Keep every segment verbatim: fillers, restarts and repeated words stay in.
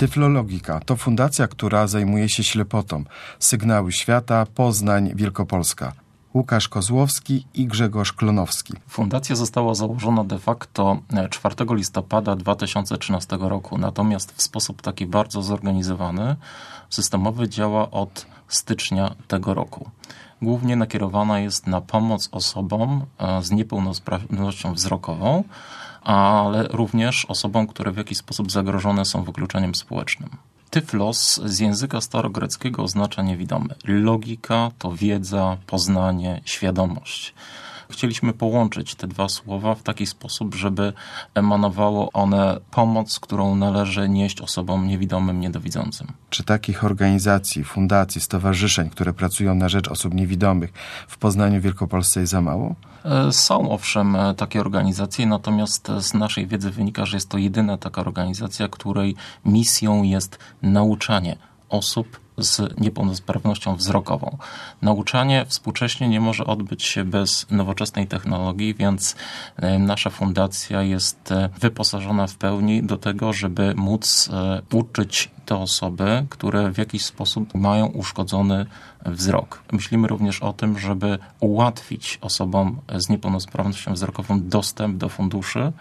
Tyflologika to fundacja, która zajmuje się ślepotą. Sygnały Świata, Poznań, Wielkopolska. Łukasz Kozłowski i Grzegorz Klonowski. Fundacja została założona de facto czwartego listopada dwa tysiące trzynastego roku, natomiast w sposób taki bardzo zorganizowany, systemowy działa od stycznia tego roku. Głównie nakierowana jest na pomoc osobom z niepełnosprawnością wzrokową, ale również osobom, które w jakiś sposób zagrożone są wykluczeniem społecznym. Tyflos z języka starogreckiego oznacza niewidomy. Logika to wiedza, poznanie, świadomość. Chcieliśmy połączyć te dwa słowa w taki sposób, żeby emanowało one pomoc, którą należy nieść osobom niewidomym, niedowidzącym. Czy takich organizacji, fundacji, stowarzyszeń, które pracują na rzecz osób niewidomych w Poznaniu, Wielkopolsce jest za mało? Są owszem takie organizacje, natomiast z naszej wiedzy wynika, że jest to jedyna taka organizacja, której misją jest nauczanie osób z niepełnosprawnością wzrokową. Nauczanie współcześnie nie może odbyć się bez nowoczesnej technologii, więc nasza fundacja jest wyposażona w pełni do tego, żeby móc uczyć te osoby, które w jakiś sposób mają uszkodzony wzrok. Myślimy również o tym, żeby ułatwić osobom z niepełnosprawnością wzrokową dostęp do funduszy,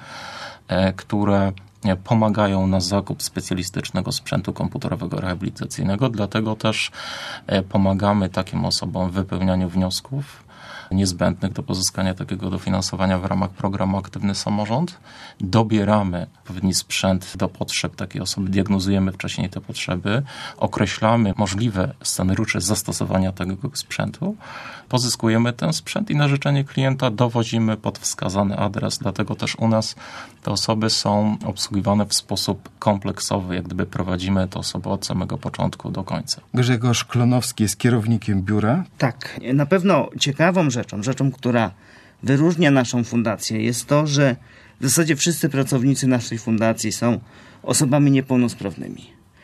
które pomagają na zakup specjalistycznego sprzętu komputerowego rehabilitacyjnego, dlatego też pomagamy takim osobom w wypełnianiu wniosków niezbędnych do pozyskania takiego dofinansowania w ramach programu Aktywny Samorząd. Dobieramy odpowiedni sprzęt do potrzeb takiej osoby, diagnozujemy wcześniej te potrzeby, określamy możliwe scenariusze zastosowania tego sprzętu, pozyskujemy ten sprzęt i na życzenie klienta dowozimy pod wskazany adres, dlatego też u nas te osoby są obsługiwane w sposób kompleksowy, jak gdyby prowadzimy te osoby od samego początku do końca. Grzegorz Klonowski jest kierownikiem biura? Tak, na pewno ciekawą rzeczą, rzeczą, która wyróżnia naszą fundację, jest to, że w zasadzie wszyscy pracownicy naszej fundacji są osobami niepełnosprawnymi.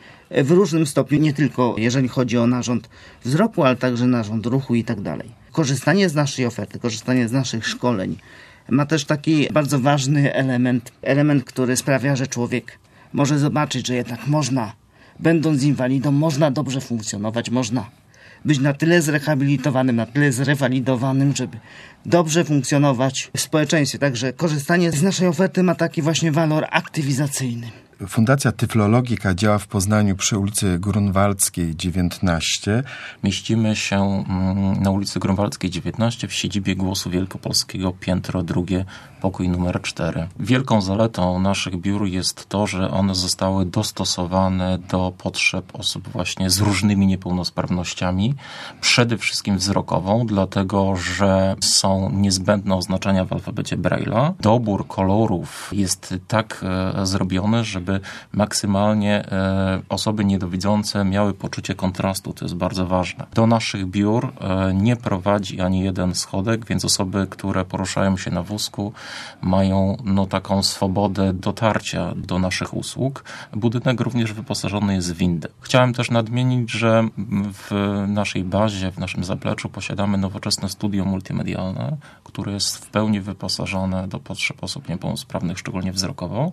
W różnym stopniu, nie tylko jeżeli chodzi o narząd wzroku, ale także narząd ruchu i tak dalej. Korzystanie z naszej oferty, korzystanie z naszych szkoleń ma też taki bardzo ważny element, element, który sprawia, że człowiek może zobaczyć, że jednak można, będąc inwalidą, można dobrze funkcjonować, można być na tyle zrehabilitowanym, na tyle zrewalidowanym, żeby dobrze funkcjonować w społeczeństwie. Także korzystanie z naszej oferty ma taki właśnie walor aktywizacyjny. Fundacja Tyflologika działa w Poznaniu przy ulicy Grunwaldzkiej dziewiętnaście. Mieścimy się na ulicy Grunwaldzkiej dziewiętnaście w siedzibie Głosu Wielkopolskiego, piętro drugie, pokój numer cztery. Wielką zaletą naszych biur jest to, że one zostały dostosowane do potrzeb osób właśnie z różnymi niepełnosprawnościami, przede wszystkim wzrokową, dlatego że są niezbędne oznaczenia w alfabecie Braille'a. Dobór kolorów jest tak e, zrobiony, żeby żeby maksymalnie e, osoby niedowidzące miały poczucie kontrastu, to jest bardzo ważne. Do naszych biur e, nie prowadzi ani jeden schodek, więc osoby, które poruszają się na wózku, mają no, taką swobodę dotarcia do naszych usług. Budynek również wyposażony jest w windy. Chciałem też nadmienić, że w naszej bazie, w naszym zapleczu posiadamy nowoczesne studio multimedialne, które jest w pełni wyposażone do potrzeb osób niepełnosprawnych, szczególnie wzrokowo.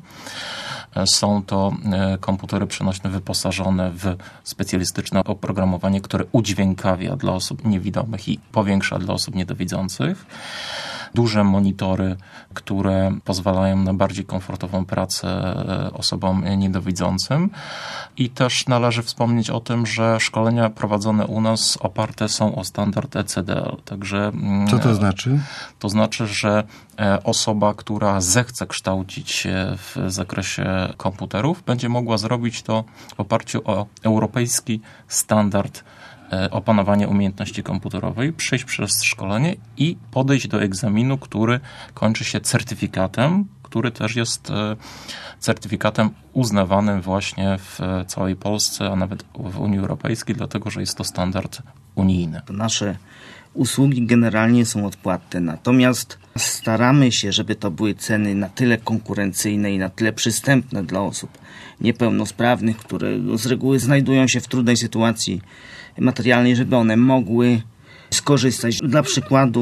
Są to komputery przenośne wyposażone w specjalistyczne oprogramowanie, które udźwiękawia dla osób niewidomych i powiększa dla osób niedowidzących. Duże monitory, które pozwalają na bardziej komfortową pracę osobom niedowidzącym. I też należy wspomnieć o tym, że szkolenia prowadzone u nas oparte są o standard E C D L. Także, co to znaczy? To znaczy, że osoba, która zechce kształcić się w zakresie komputerów, będzie mogła zrobić to w oparciu o europejski standard opanowania umiejętności komputerowej, przejść przez szkolenie i podejść do egzaminu, który kończy się certyfikatem, który też jest certyfikatem uznawanym właśnie w całej Polsce, a nawet w Unii Europejskiej, dlatego że jest to standard unijny. Nasze usługi generalnie są odpłatne, natomiast staramy się, żeby to były ceny na tyle konkurencyjne i na tyle przystępne dla osób niepełnosprawnych, które z reguły znajdują się w trudnej sytuacji materialnej, żeby one mogły skorzystać. Dla przykładu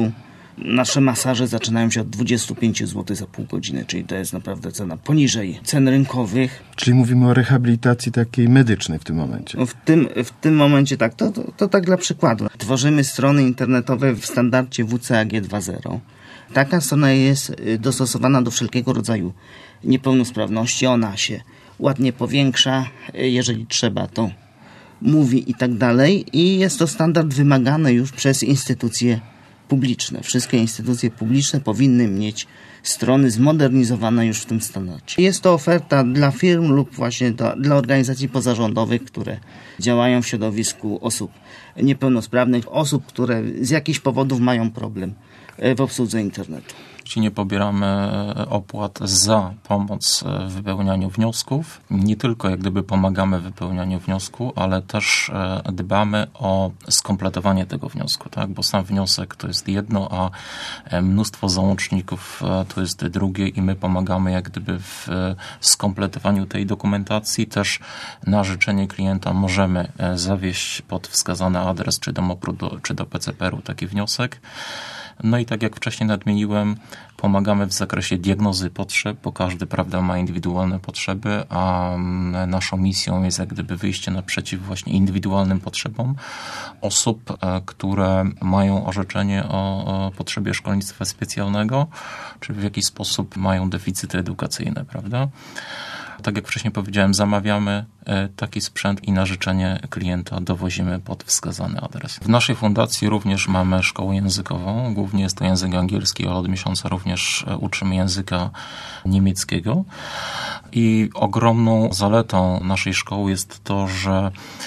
Nasze masaże zaczynają się od dwudziestu pięciu złotych za pół godziny, czyli to jest naprawdę cena poniżej cen rynkowych. Czyli mówimy o rehabilitacji takiej medycznej w tym momencie. W tym, w tym momencie tak, to, to, to tak dla przykładu. Tworzymy strony internetowe w standardzie W C A G dwa zero. Taka strona jest dostosowana do wszelkiego rodzaju niepełnosprawności. Ona się ładnie powiększa, jeżeli trzeba, to mówi i tak dalej. I jest to standard wymagany już przez instytucje publiczne. Wszystkie instytucje publiczne powinny mieć strony zmodernizowane już w tym standardzie. Jest to oferta dla firm lub właśnie dla, dla organizacji pozarządowych, które działają w środowisku osób niepełnosprawnych, osób, które z jakichś powodów mają problem w obsłudze internetu. Nie pobieramy opłat za pomoc w wypełnianiu wniosków. Nie tylko jak gdyby pomagamy w wypełnianiu wniosku, ale też dbamy o skompletowanie tego wniosku, tak? Bo sam wniosek to jest jedno, a mnóstwo załączników to jest drugie i my pomagamy jak gdyby w skompletowaniu tej dokumentacji. Też na życzenie klienta możemy zawieść pod wskazany adres, czy do MOPR-u, czy do P C P R-u taki wniosek. No i tak jak wcześniej nadmieniłem, pomagamy w zakresie diagnozy potrzeb, bo każdy, prawda, ma indywidualne potrzeby, a naszą misją jest jak gdyby wyjście naprzeciw właśnie indywidualnym potrzebom osób, które mają orzeczenie o potrzebie szkolnictwa specjalnego, czy w jakiś sposób mają deficyty edukacyjne, prawda? Tak jak wcześniej powiedziałem, zamawiamy taki sprzęt i na życzenie klienta dowozimy pod wskazany adres. W naszej fundacji również mamy szkołę językową. Głównie jest to język angielski, ale od miesiąca również uczymy języka niemieckiego. I ogromną zaletą naszej szkoły jest to, że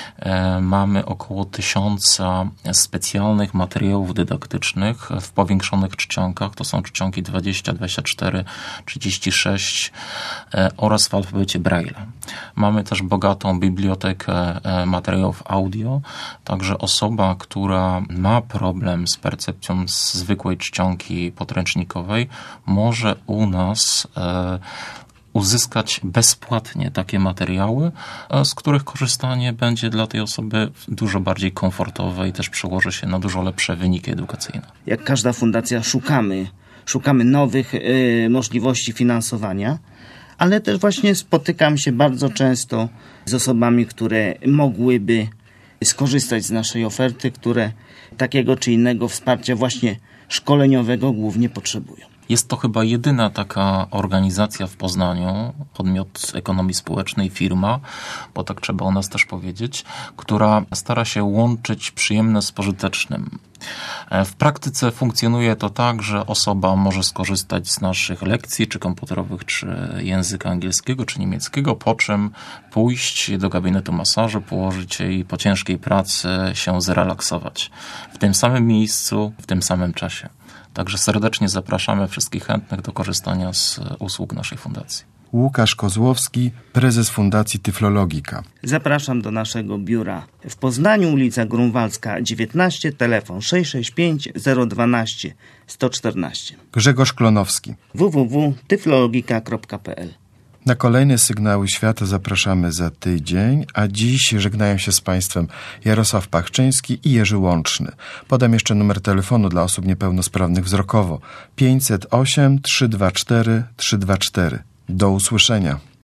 mamy około tysiąca specjalnych materiałów dydaktycznych w powiększonych czcionkach. To są czcionki dwadzieścia, dwadzieścia cztery, trzydzieści sześć oraz w alfabecie Braille'a. Mamy też bogatą bibliotekę materiałów audio, także osoba, która ma problem z percepcją zwykłej czcionki podręcznikowej, może u nas e, uzyskać bezpłatnie takie materiały, z których korzystanie będzie dla tej osoby dużo bardziej komfortowe i też przełoży się na dużo lepsze wyniki edukacyjne. Jak każda fundacja szukamy, szukamy nowych y, możliwości finansowania, ale też właśnie spotykam się bardzo często z osobami, które mogłyby skorzystać z naszej oferty, które takiego czy innego wsparcia właśnie szkoleniowego głównie potrzebują. Jest to chyba jedyna taka organizacja w Poznaniu, podmiot ekonomii społecznej, firma, bo tak trzeba o nas też powiedzieć, która stara się łączyć przyjemne z pożytecznym. W praktyce funkcjonuje to tak, że osoba może skorzystać z naszych lekcji, czy komputerowych, czy języka angielskiego, czy niemieckiego, po czym pójść do gabinetu masażu, położyć się i po ciężkiej pracy się zrelaksować. W tym samym miejscu, w tym samym czasie. Także serdecznie zapraszamy wszystkich chętnych do korzystania z usług naszej fundacji. Łukasz Kozłowski, prezes Fundacji Tyflologika. Zapraszam do naszego biura w Poznaniu, ulica Grunwaldzka dziewiętnaście, telefon sześć sześć pięć zero jeden dwa sto czternaście. Grzegorz Klonowski. w w w kropka tyflologika kropka p l. Na kolejne Sygnały Świata zapraszamy za tydzień, a dziś żegnają się z Państwem Jarosław Pachczyński i Jerzy Łączny. Podam jeszcze numer telefonu dla osób niepełnosprawnych wzrokowo pięćset osiem, trzysta dwadzieścia cztery, trzysta dwadzieścia cztery. Do usłyszenia.